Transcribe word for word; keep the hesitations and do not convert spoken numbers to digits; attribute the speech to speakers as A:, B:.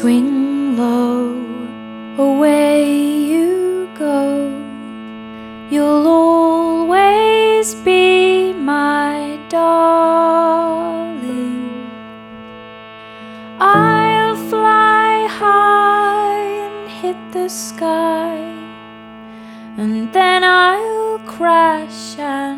A: swing low, away you go. You'll always be my darling. I'll fly high and hit the sky, and then I'll crash and